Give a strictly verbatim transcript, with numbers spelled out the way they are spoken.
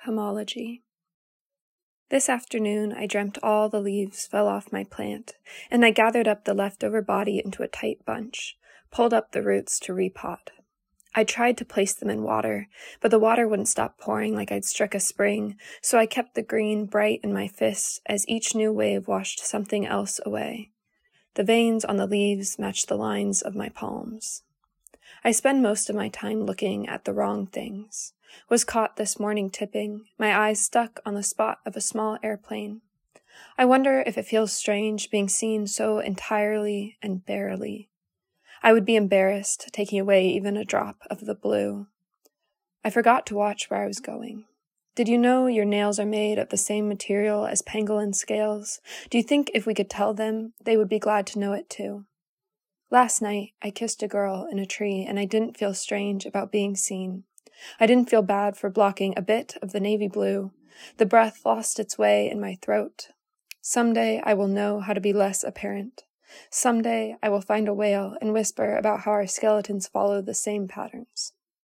Homology. This afternoon I dreamt all the leaves fell off my plant, and I gathered up the leftover body into a tight bunch, pulled up the roots to repot. I tried to place them in water, but the water wouldn't stop pouring like I'd struck a spring, so I kept the green bright in my fists as each new wave washed something else away. The veins on the leaves matched the lines of my palms. I spend most of my time looking at the wrong things. Was caught this morning tipping, my eyes stuck on the spot of a small airplane. I wonder if it feels strange being seen so entirely and barely. I would be embarrassed taking away even a drop of the blue. I forgot to watch where I was going. Did you know your nails are made of the same material as pangolin scales? Do you think if we could tell them, they would be glad to know it too? Last night, I kissed a girl in a tree, and I didn't feel strange about being seen. I didn't feel bad for blocking a bit of the navy blue. The breath lost its way in my throat. Someday I will know how to be less apparent. Someday I will find a whale and whisper about how our skeletons follow the same patterns.